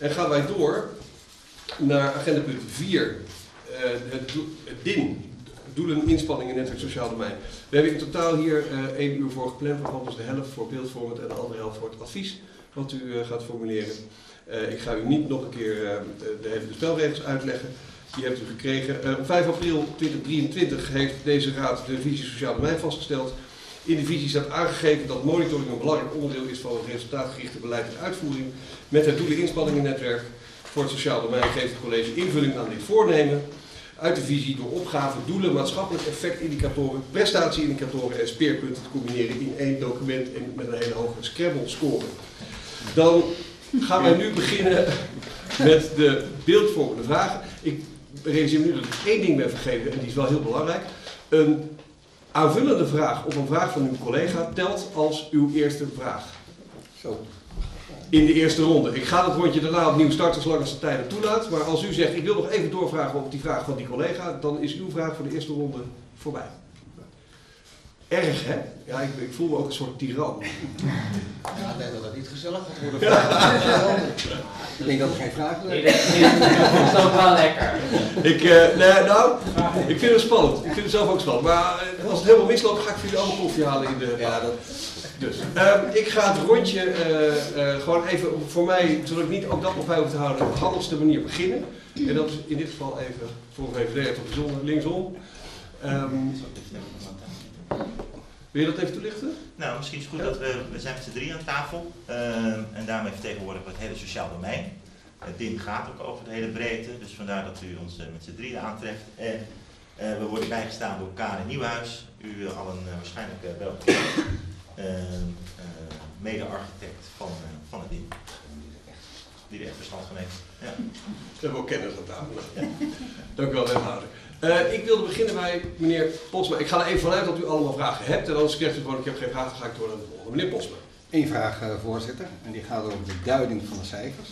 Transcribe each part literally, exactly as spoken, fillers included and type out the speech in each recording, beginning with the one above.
En gaan wij door naar agendapunt vier, uh, het, het D I N, Doelen, Inspanningen, Netwerk Sociaal Domein. We hebben in totaal hier uh, één uur voor gepland, waarvan dus de helft voor beeldvormend en de andere helft voor het advies wat u uh, gaat formuleren. Uh, ik ga u niet nog een keer uh, de, de, de spelregels uitleggen. Die hebt u gekregen. Uh, op vijf april tweeduizend drieëntwintig heeft deze raad de visie Sociaal Domein vastgesteld. In de visie staat aangegeven dat monitoring een belangrijk onderdeel is van het resultaatgerichte beleid en uitvoering. Met het Doelen Inspanningennetwerk voor het Sociaal Domein geeft het college invulling aan dit voornemen. Uit de visie door opgaven, doelen, maatschappelijk effectindicatoren, prestatieindicatoren en speerpunten te combineren in één document en met een hele hoge Scrabble-score. Dan gaan wij nu beginnen met de beeldvormende vragen. Ik realiseer me nu dat ik één ding ben vergeten en die is wel heel belangrijk. Een aanvullende vraag of een vraag van uw collega telt als uw eerste vraag. Zo. In de eerste ronde. Ik ga het rondje daarna opnieuw starten zolang als de tijd het toelaat. Maar als u zegt, ik wil nog even doorvragen op die vraag van die collega, dan is uw vraag voor de eerste ronde voorbij. Erg, hè? Ja, ik, ik voel me ook een soort tiran. Ja, ik denk dat het niet gezellig gaat worden. Ik denk dat er geen vragen zijn. Dat is ook wel lekker. Ik, uh, nee, nou, ik vind het spannend. Ik vind het zelf ook spannend. Maar uh, als het helemaal misloopt, ga ik voor jullie allemaal koffie halen in de... Ja, dat... Dus, uh, ik ga het rondje uh, uh, gewoon even voor mij, zodat ik niet ook dat nog bij hoef te houden, op de handigste manier beginnen. En dat is in dit geval even voor een V V D toch bijzonder linksom. Um, wil je dat even toelichten? Nou, misschien is het goed dat we, we zijn met z'n drie aan tafel uh, en daarmee vertegenwoordigen we het hele sociaal domein. Het D I N gaat ook over de hele breedte, dus vandaar dat u ons uh, met z'n drieën aantreft. En uh, we worden bijgestaan door Karen Nieuwhuis, u uh, allen uh, waarschijnlijk uh, wel bekend. Uh, uh, mede-architect van, uh, van het D I N. Die er echt verstand van heeft. Ja. We hebben ook kennis aan tafel. Ja. Dank u wel, wethouder. Uh, ik wilde beginnen bij meneer Posma. Ik ga er even vanuit dat u allemaal vragen hebt. En anders krijgt u gewoon, ik heb geen vraag, dan ga ik door naar de volgende. Meneer Posma. Eén vraag, uh, voorzitter. En die gaat over de duiding van de cijfers.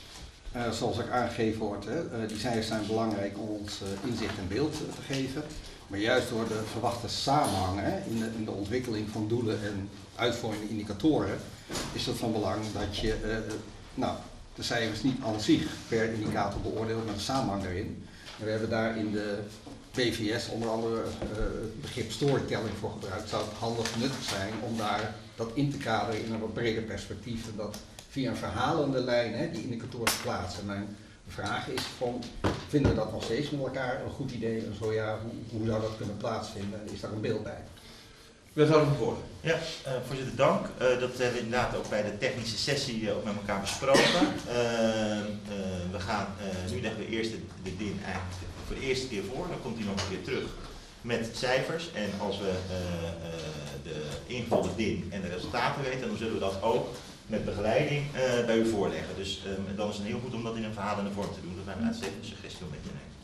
Uh, zoals ook aangegeven wordt, hè, uh, die cijfers zijn belangrijk om ons uh, inzicht en beeld uh, te geven. Maar juist door de verwachte samenhang hè, in, de, in de ontwikkeling van doelen en uitvoerende indicatoren is het van belang dat je uh, nou, de cijfers niet aan zich per indicator beoordeelt, maar de samenhang erin. En we hebben daar in de B V S onder andere uh, het begrip storytelling voor gebruikt. Zou het handig nuttig zijn om daar dat in te kaderen in een wat breder perspectief en dat via een verhalende lijn hè, die indicatoren te plaatsen. Mijn vraag is van, vinden we dat nog steeds met elkaar een goed idee en zo ja, hoe, hoe zou dat kunnen plaatsvinden? Is daar een beeld bij? Wethouder van Voorde. Ja, uh, voorzitter, dank. Uh, dat hebben we inderdaad ook bij de technische sessie uh, ook met elkaar besproken. Uh, uh, we gaan, uh, nu leggen we eerst de, de D I N eigenlijk voor de eerste keer voor, dan komt hij nog een keer terug met cijfers. En als we uh, uh, de ingevulde D I N en de resultaten weten, dan zullen we dat ook met begeleiding uh, bij u voorleggen. Dus um, dan is het heel goed om dat in een verhalende vorm te doen. Dat is een uitstekende suggestie om mee te nemen.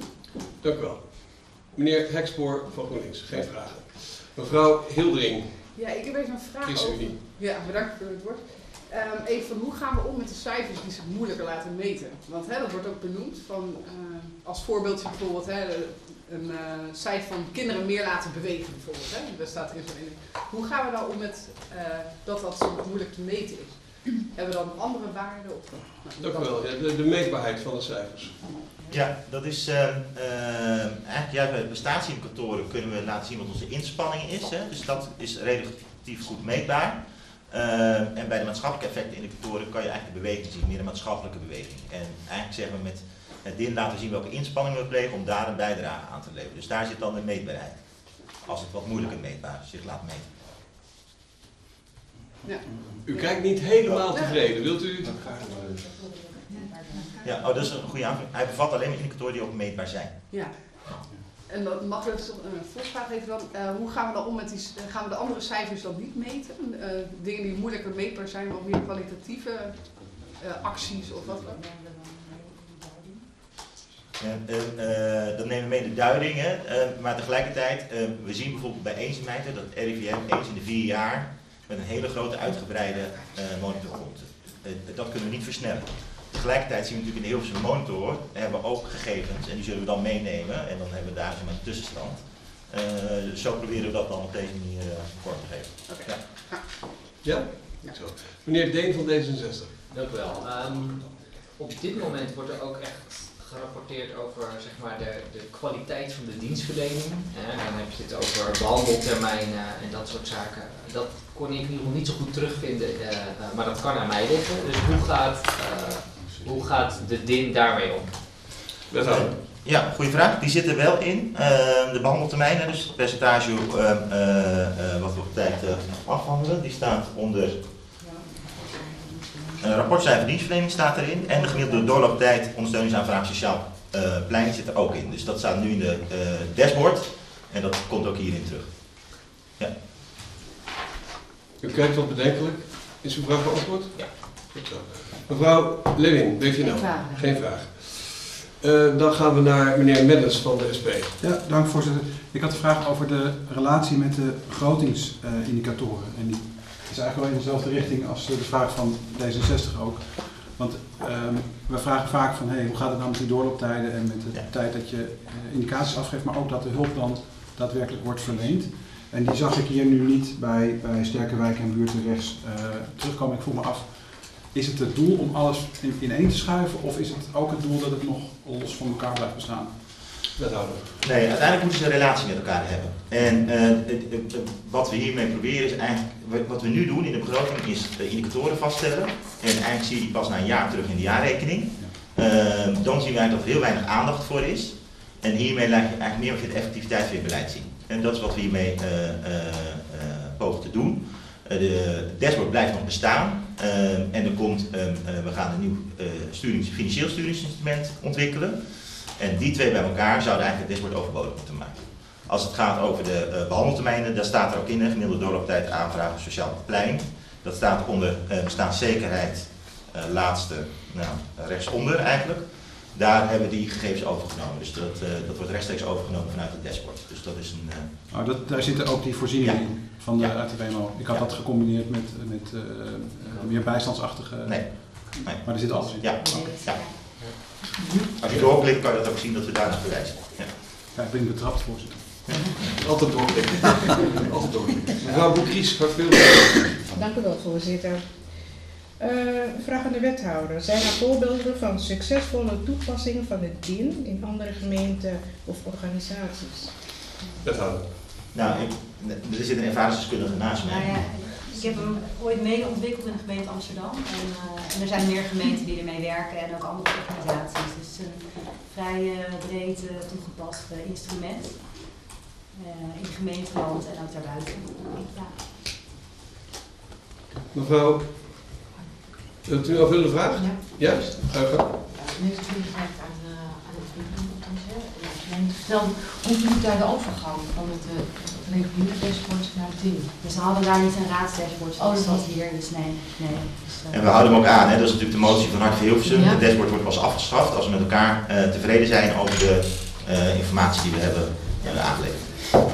Dank u wel. Meneer Hekspoor van GroenLinks, geen vragen. Mevrouw Hildering. Ja, ik heb even een vraag ChristenUnie. over. Ja, bedankt voor het woord. Um, even van hoe gaan we om met de cijfers die zich moeilijker laten meten? Want hè, dat wordt ook benoemd van, uh, als voorbeeldje bijvoorbeeld, hè, een uh, cijfer van kinderen meer laten bewegen bijvoorbeeld. Hè? Dat staat erin zo'n in. Hoe gaan we nou om met uh, dat dat zo moeilijk te meten is? Hebben we dan andere waarden? Of, nou, Dank u wel. Ja, de, de meetbaarheid van de cijfers. Ja, dat is uh, uh, eigenlijk juist bij de prestatieindicatoren kunnen we laten zien wat onze inspanning is. Hè? Dus dat is relatief goed meetbaar. Uh, en bij de maatschappelijke effectenindicatoren kan je eigenlijk de beweging zien, meer de maatschappelijke beweging. En eigenlijk zeggen we met het D I N laten zien welke inspanningen we plegen om daar een bijdrage aan te leveren. Dus daar zit dan de meetbaarheid. Als het wat moeilijker meetbaar zich laat meten. Ja. U kijkt niet helemaal tevreden. Wilt u... Ja, oh, dat is een goede aanvulling. Hij bevat alleen maar indicatoren die ook meetbaar zijn. Ja. En dan mag ik een uh, volksvraag even dan. Uh, hoe gaan we dan om met die, uh, gaan we de andere cijfers dan niet meten? Uh, dingen die moeilijker meetbaar zijn, maar meer kwalitatieve uh, acties of wat dan? Uh, uh, uh, dan nemen we mee de duidingen, uh, maar tegelijkertijd, uh, we zien bijvoorbeeld bij eenzaamheid dat het R I V M eens in de vier jaar met een hele grote uitgebreide uh, monitor komt. Uh, dat kunnen we niet versnellen. Tegelijkertijd zien we natuurlijk in de Hilversum monitor, hebben we ook gegevens en die zullen we dan meenemen en dan hebben we daar zo'n een tussenstand. Uh, dus zo proberen we dat dan op deze manier uh, vorm te geven. Okay. Ja? Ja? Ja? Zo. Meneer Deen van D zesenzestig. Dank u wel. Um, op dit moment wordt er ook echt gerapporteerd over zeg maar, de, de kwaliteit van de dienstverlening. En dan heb je het over behandeltermijnen en dat soort zaken. Dat kon ik in ieder geval niet zo goed terugvinden, uh, uh, maar dat kan aan mij liggen. Dus hoe gaat, uh, hoe gaat de D I N daarmee om? Wethouder. Ja, goede vraag. Die zitten wel in. Uh, de behandeltermijnen, dus het percentage uh, uh, uh, wat we op tijd uh, afhandelen, die staat onder uh, rapportcijfer dienstverlening staat erin. En de gemiddelde doorlooptijd ondersteuningsaanvraag sociaal uh, plein zit er ook in. Dus dat staat nu in de uh, dashboard en dat komt ook hierin terug. Ja. U kijkt wat bedenkelijk. Is uw vraag beantwoord? Ja. Goed zo. Mevrouw Lewin, B V N L. Geen vraag. Uh, dan gaan we naar meneer Mendes van de S P. Ja, dank voorzitter. Ik had een vraag over de relatie met de begrotingsindicatoren. Uh, en die is eigenlijk wel in dezelfde richting als de vraag van D zesenzestig ook. Want um, we vragen vaak van hey, hoe gaat het nou met die doorlooptijden en met de ja. tijd dat je uh, indicaties afgeeft, maar ook dat de hulp dan daadwerkelijk wordt verleend. En die zag ik hier nu niet bij, bij Sterke Wijken en Buurten rechts uh, terugkomen. Ik vroeg me af, is het het doel om alles in, ineen te schuiven of is het ook het doel dat het nog los van elkaar blijft bestaan? Wethouder. Nee, uiteindelijk moeten ze een relatie met elkaar hebben. En uh, het, het, het, wat we hiermee proberen is eigenlijk, wat we nu doen in de begroting is de indicatoren vaststellen. En eigenlijk zie je die pas na een jaar terug in de jaarrekening. Uh, dan zien we eigenlijk dat er heel weinig aandacht voor is. En hiermee laat je eigenlijk meer of je de effectiviteit van je beleid zien. En dat is wat we hiermee uh, uh, uh, pogen te doen. Uh, de dashboard blijft nog bestaan. Uh, en er komt, uh, uh, we gaan een nieuw uh, sturings, financieel sturingsinstrument ontwikkelen. En die twee bij elkaar zouden eigenlijk het dashboard overbodig moeten maken. Als het gaat over de uh, behandeltermijnen, daar staat er ook in, gemiddelde doorlooptijd aanvragen sociaal plein. Dat staat onder uh, bestaanszekerheid, uh, laatste, nou, rechtsonder eigenlijk. Daar hebben we die gegevens overgenomen. Dus dat, uh, dat wordt rechtstreeks overgenomen vanuit het dashboard. Dus dat is een... Uh... Oh, dat, daar zitten ook die voorzieningen ja. in van de ja. A T W M O. Ik had ja. dat gecombineerd met, met uh, uh, meer bijstandsachtige... Nee. nee. Maar er zit alles in? Ja. Okay. ja. Als je doorklikt kan je dat ook zien dat we daar naar verwijzen. Ja. Ja, ik ben betrapt, voorzitter. Ja. Altijd doorklikken. Altijd doorklikken. Mevrouw Boekries, gaat veel. Dank u wel, voorzitter. Uh, vraag aan de wethouder. Zijn er voorbeelden van succesvolle toepassing van het D I N in andere gemeenten of organisaties? Wethouder. Nou, ik, er zit een ervaringsdeskundige naast mij. Nou ja, ik heb hem ooit mede ontwikkeld in de gemeente Amsterdam. En, uh, en er zijn meer gemeenten die ermee werken en ook andere organisaties. Dus het is een vrij uh, breed uh, toegepast uh, instrument. Uh, in gemeenteland en ook daarbuiten. Ja. Mevrouw, wilt u een aanvullende vraag? Ja. Ja? Ga je gang. Nu is het gevraagd aan, uh, aan het publiek. Vertel, hoe doe je daar de overgang van het uh, reguliere dashboard naar het D I N? Dus we hadden daar niet een raadsdashboard zoals oh, dat hier, dus nee. nee. Dus, uh, en we houden hem ook aan, hè? Dat is natuurlijk de motie van Hart voor Hilversum. Ja. Het dashboard wordt pas afgeschaft als we met elkaar uh, tevreden zijn over de uh, informatie die we hebben uh, aangeleverd.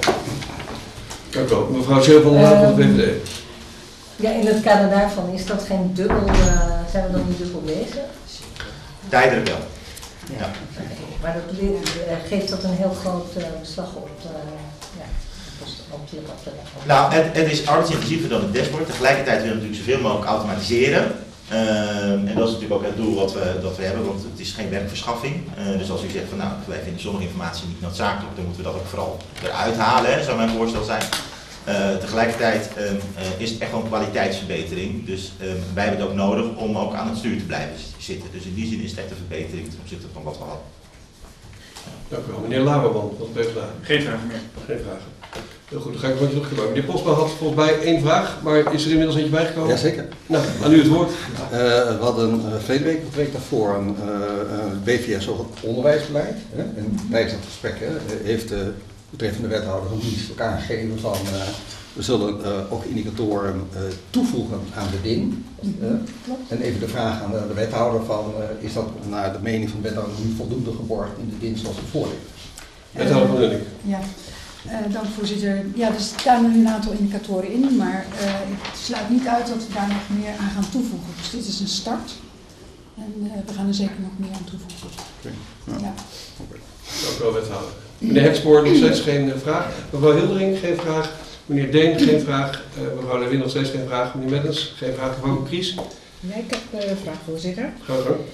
Dank u wel. Mevrouw Scheel van der Laan van de V V D. Ja, in het kader daarvan is dat geen dubbel, uh, zijn we dan niet dubbel bezig? Tijdelijk wel. Ja. Ja. Maar dat uh, geeft dat een heel groot uh, beslag op, uh, ja, op, de, op de Nou, het, het is arbeidsintensiever dan het dashboard. Tegelijkertijd willen we natuurlijk zoveel mogelijk automatiseren. Uh, en dat is natuurlijk ook het doel wat we, dat we hebben, want het is geen werkverschaffing. Uh, dus als u zegt van nou, wij vinden sommige informatie niet noodzakelijk, dan moeten we dat ook vooral eruit halen, hè, zou mijn voorstel zijn. Uh, tegelijkertijd uh, uh, is het echt wel een kwaliteitsverbetering. Dus uh, wij hebben het ook nodig om ook aan het stuur te blijven zitten. Dus in die zin is het echt een verbetering ten opzichte van wat we hadden. Ja. Dank u wel. Meneer Laberman van de P v D A. Geen vragen meer. Geen vragen. Heel goed, dan ga ik een rondje terugkomen. Meneer Postma had volgens mij één vraag, maar is er inmiddels eentje bijgekomen? Jazeker. Nou, aan u het woord. Uh, we hadden uh, verleden week, of de week daarvoor, een uh, uh, B V S over het onderwijsbeleid. Hè? En tijdens dat gesprek hè, heeft de betreffende wethouder van dienst ook aangegeven van uh, we zullen uh, ook indicatoren uh, toevoegen aan de D I N. Uh, en even de vraag aan de, de wethouder van uh, is dat naar de mening van de wethouder nu voldoende geborgd in de D I N zoals het voor ligt? Wethouder van Lunning. Ja. Uh, dank voorzitter. Ja, er staan nu een aantal indicatoren in, maar uh, ik sluit niet uit dat we daar nog meer aan gaan toevoegen. Dus dit is een start en uh, we gaan er zeker nog meer aan toevoegen. Okay. Ja. Ja. Okay. Dank u wel, wethouder. Meneer Hetspoor, nog steeds geen uh, vraag. Mevrouw Hildering, geen vraag. Meneer Deen, geen vraag. Uh, mevrouw Lewin, nog steeds geen vraag. Meneer Meddens, geen vraag. Mevrouw Kries. Ja, ik heb uh, een vraag, voorzitter. Ga gang.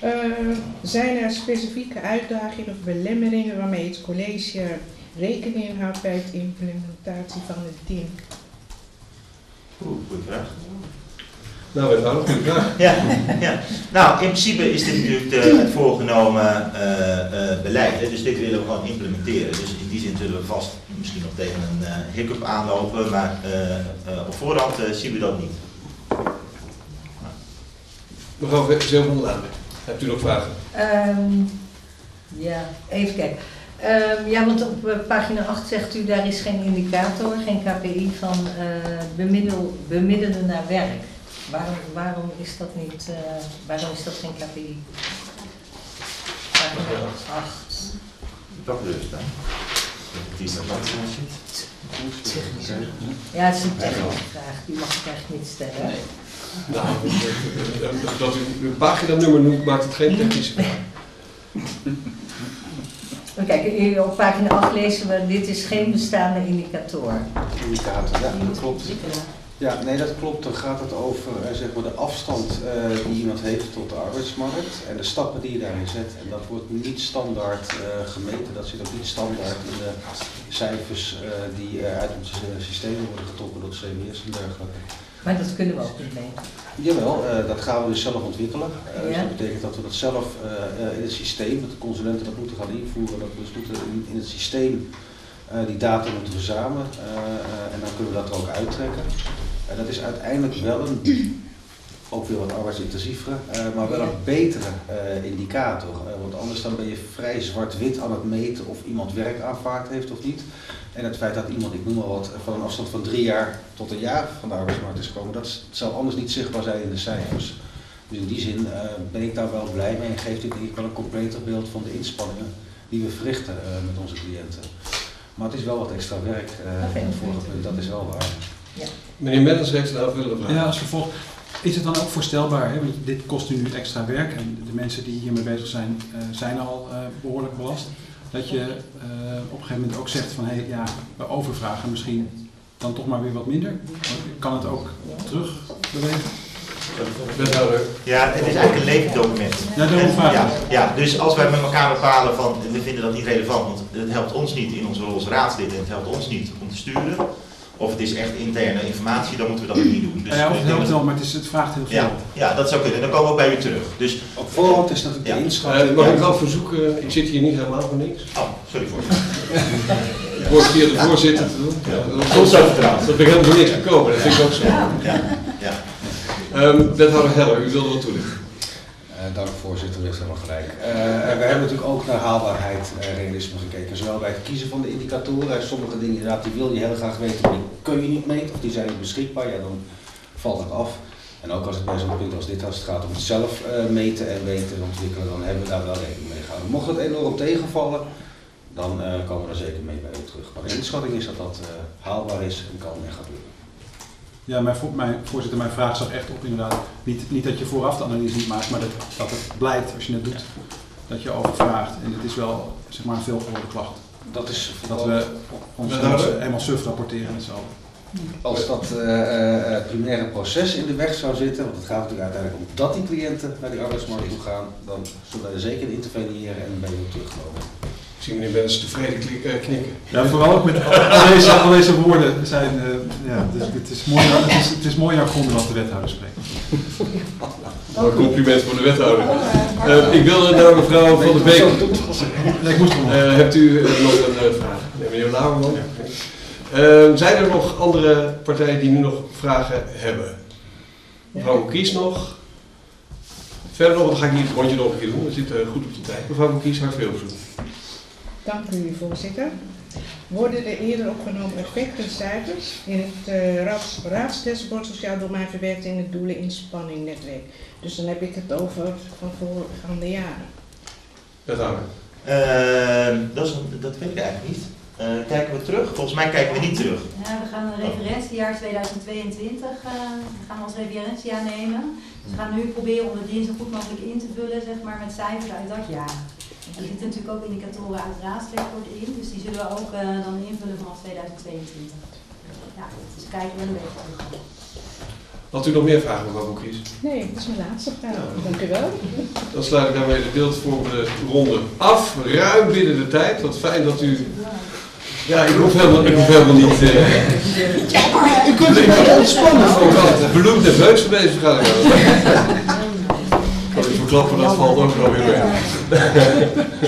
Uh, zijn er specifieke uitdagingen of belemmeringen waarmee het college rekening houdt bij de implementatie van het D I N? Oeh, goeie vraag. Nou, we gaan nog een vraag. Ja, ja. Nou, in principe is dit natuurlijk de, het voorgenomen uh, uh, beleid. Hè? Dus dit willen we gewoon implementeren. Dus in die zin zullen we vast misschien nog tegen een uh, hiccup aanlopen, maar uh, uh, op voorhand uh, zien we dat niet. Mevrouw Zeel van der Laan, hebt u nog vragen? Um, ja, even kijken. Um, ja, want op uh, pagina acht zegt u, daar is geen indicator, geen K P I van uh, bemiddel, bemiddelen naar werk. Waarom, waarom is dat niet, uh, waarom is dat geen K P I? Pagina acht. Dat dus dan. Die is er wat Ja, het is een technische vraag, die mag ik eigenlijk niet stellen. Nee. Nou, dat u een paginanummer noemt, maakt het geen technische vraag. Kijk, op pagina acht lezen we, dit is geen bestaande indicator. Indicator, ja, dat klopt. Ja, nee, dat klopt. Dan gaat het over uh, zeg maar de afstand uh, die iemand heeft tot de arbeidsmarkt en de stappen die je daarin zet. En dat wordt niet standaard uh, gemeten, dat zit ook niet standaard in de cijfers uh, die uh, uit onze systemen worden getrokken door het C B S en dergelijke. Maar dat kunnen we ook niet meten. Jawel, uh, dat gaan we dus zelf ontwikkelen. Uh, ja. Dus dat betekent dat we dat zelf uh, uh, in het systeem, dat de consulenten dat moeten gaan invoeren, dat we dus moeten in, in het systeem uh, die data moeten verzamelen uh, uh, en dan kunnen we dat er ook uittrekken. Uh, dat is uiteindelijk wel een, ook weer wat arbeidsintensievere, uh, maar wel een betere uh, indicator. Uh, want anders dan ben je vrij zwart-wit aan het meten of iemand werk aanvaard heeft of niet. En het feit dat iemand, ik noem maar wat, van een afstand van drie jaar tot een jaar van de arbeidsmarkt is gekomen, dat zal anders niet zichtbaar zijn in de cijfers. Dus in die zin uh, ben ik daar wel blij mee en geeft dit denk ik wel een completer beeld van de inspanningen die we verrichten uh, met onze cliënten. Maar het is wel wat extra werk, uh, okay, het vorige punt, dat is wel waar. Ja. Meneer Mettens heeft een aanvullende vraag. Ja, als vervolg. Is het dan ook voorstelbaar, hè? Want dit kost u nu extra werk en de mensen die hiermee bezig zijn, uh, zijn al uh, behoorlijk belast. Dat je uh, op een gegeven moment ook zegt van hé, hey, ja, we overvragen misschien dan toch maar weer wat minder. Kan het ook terug bewegen? Ja, het is eigenlijk een levend document. Ja, en, ja, ja, dus als wij met elkaar bepalen van we vinden dat niet relevant, want het helpt ons niet in onze rol als raadslid en het helpt ons niet om te sturen. Of het is echt interne informatie, dan moeten we dat ook niet doen. Dus ja, of het helpt wel, maar het, is, het vraagt heel veel. Ja, ja, dat zou kunnen. Dan komen we bij u terug. Dus, op voorhand is dat de inschatting. Uh, mag ik wel verzoeken, ik zit hier niet helemaal voor niks. Oh, sorry voorzitter. Ik word via de voorzitter te doen. Ja. Soms zo vertrouwd. Dat ben ik helemaal voor niks gekomen, dat vind ik ook zo. Ja, ja. Um, wethouder Heller, u wilde wat toelichten. Uh, dank voorzitter, u heeft helemaal gelijk. Uh, we hebben natuurlijk ook naar haalbaarheid en uh, realisme gekeken. Zowel bij het kiezen van de indicatoren. Sommige dingen inderdaad, die wil je heel graag weten, maar die kun je niet meten of die zijn niet beschikbaar. Ja, dan valt het af. En ook als het bij zo'n punt als dit, als het gaat om het zelf uh, meten en weten en ontwikkelen, dan hebben we daar wel rekening mee gehouden. Mocht het enorm tegenvallen, dan uh, komen we er zeker mee bij u terug. Maar de inschatting is dat dat uh, haalbaar is en kan en gaat lukken. Ja, mijn, mijn, voorzitter, mijn vraag zag echt op inderdaad, niet, niet dat je vooraf de analyse niet maakt, maar dat, dat het blijkt als je het doet, dat je overvraagt. En het is wel, zeg maar, een veelgehoorde klacht. Dat is dat we ons helemaal suf rapporteren met z'n allen. Als dat uh, uh, primaire proces in de weg zou zitten, want het gaat natuurlijk uiteindelijk om dat die cliënten naar die arbeidsmarkt toe gaan, dan zullen we er zeker in interveneren en bij u terugkomen. Ik zie meneer Bennis tevreden knikken. Ja, vooral ook met al deze, al deze woorden zijn, uh, ja, dus het is mooi, het is, het is mooi jargon wat de wethouder spreekt. Een compliment voor de wethouder. Uh, ik wilde naar mevrouw Van der Beek. Nee, ik moest uh, hebt u uh, nog een uh, vraag? Nee, meneer Lauwerman. Uh, zijn er nog andere partijen die nu nog vragen hebben? Mevrouw Kies nog. Verder nog, dan ga ik hier het rondje nog een keer doen. We zitten goed op de tijd. Mevrouw Kies, hartelijk veel verzoek. Dank u, voorzitter. Worden de eerder opgenomen effectencijfers in het uh, raads, raadsdashboard sociaal domein verwerkt in het doelen-inspanning-netwerk? Dus dan heb ik het over van voorgaande jaren. Dat aan. Uh, dat, is een, dat weet ik eigenlijk niet. Uh, kijken we terug? Volgens mij kijken we niet terug. Ja, we gaan een referentiejaar tweeduizend tweeëntwintig uh, gaan we als referentiejaar nemen. Dus we gaan nu proberen om het dienst zo goed mogelijk in te vullen, zeg maar, met cijfers uit dat jaar. Er zitten natuurlijk ook indicatoren uit het raadsdashboard in, dus die zullen we ook uh, dan invullen vanaf tweeduizend tweeëntwintig. Ja, dus kijken we een beetje terug. Had u nog meer vragen, mevrouw Boekjes? Nee, dat is mijn laatste vraag. Ja. Dank u wel. Dan sluit ik daarmee de beeldvormende ronde af. Ruim binnen de tijd. Wat fijn dat u... Ja, ik hoef helemaal, ik hoef helemaal niet... Uh... U kunt het wel ontspannen. Ik had bloed nerveus geweest, ga ik aan. Ik kan u verklappen, dat valt ook wel weer weg.